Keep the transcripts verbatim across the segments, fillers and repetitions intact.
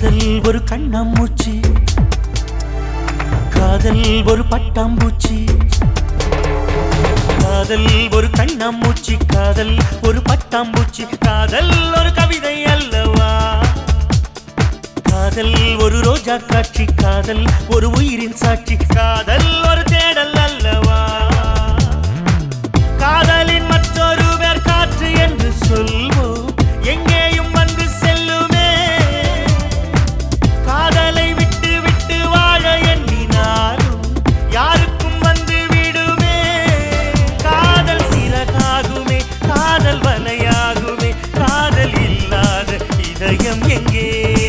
காதல் ஒரு கண்ணாமூச்சி, காதல் ஒரு பட்டாம்பூச்சி, காதல் ஒரு கண்ணாமூச்சி, காதல் ஒரு பட்டாம்பூச்சி, காதல் ஒரு கவிதை அல்லவா, காதல் ஒரு ரோஜா காட்சி, காதல் ஒரு உயிரின் சாட்சி, காதல் ஒரு தேடல் அல்லவா, காதலின் மற்றொரு பேர் காற்று என்று சொல்வோம், எங்கேயும் வந்து செல்லுமே, காதலை விட்டு விட்டு வாழ எண்ணினாலும் யாருக்கும் வந்து விடுமே, காதல் சிறகாகுமே, காதல் வலையாகுமே, காதல் இல்லாத இதயம் எங்கே?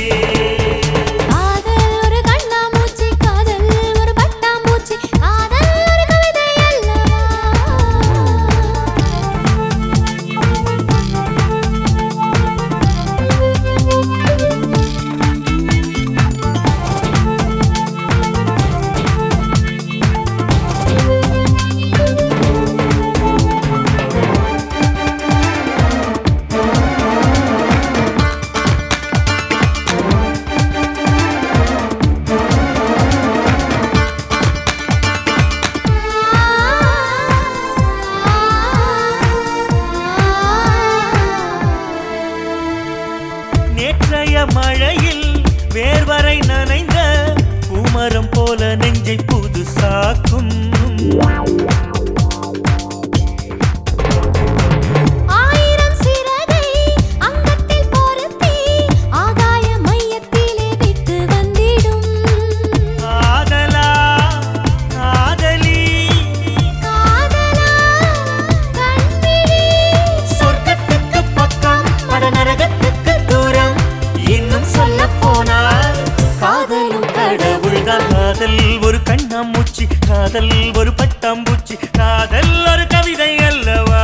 நேற்றைய மழையில் வேர்வரை நனைந்த பூமரம் போல நெஞ்சை புதுசாக்கும், ஆயிரம் சிறகை அங்கத்தில் பொருத்தி ஆகாய மையத்திலே விட்டு வந்திடும், காதலா காதலி காதலா கண்விழி சொர்க்கத்துக்கு பக்கம் மடநரகத்துக்கு தூரம், இன்னும் சொல்ல போனால் காதலும் கடவுள்தான், காதல் ஒரு கண்ணாமூச்சி, காதல் ஒரு பட்டாம்பூச்சி, காதல் ஒரு கவிதை அல்லவா,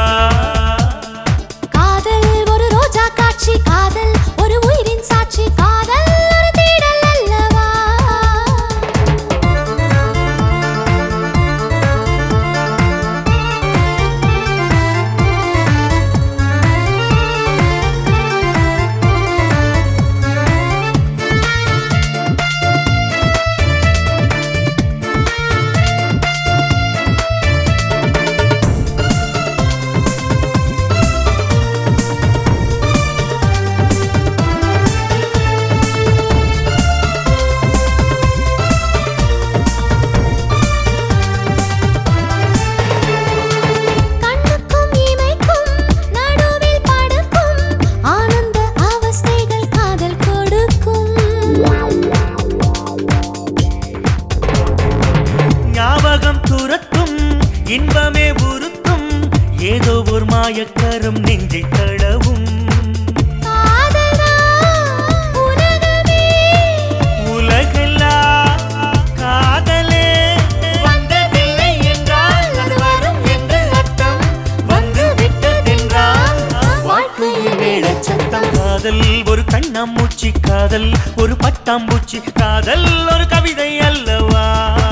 காதல் ஒரு ரோஜா காட்சி, காதல் ஒரு உயிரின் சாட்சி, காதல் ஒரு தேடல் அல்லவா, கண்ணுக்கும் இமைக்கும் நடுவில் படுக்கும் ஆனந்த அவஸ்தைகள் காதல் கொடுக்கும், ஞாபகம் துரத்தும் இன்பமே உறுத்தும், ஏதோ ஒரு மாயக்கரம் நெஞ்சை தடவும், காதலா உலகமே உலகெல்லாம் காதலே வந்ததில்லை என்றால் அது வரும் என்று அர்த்தம், வந்து விட்டதென்றால் வாழ்க்கையில் மேளச்சத்தம், காதல் ஒரு கண்ணாமூச்சி, காதல் ஒரு பட்டாம்பூச்சி, காதல் ஒரு கவிதை அல்லவா.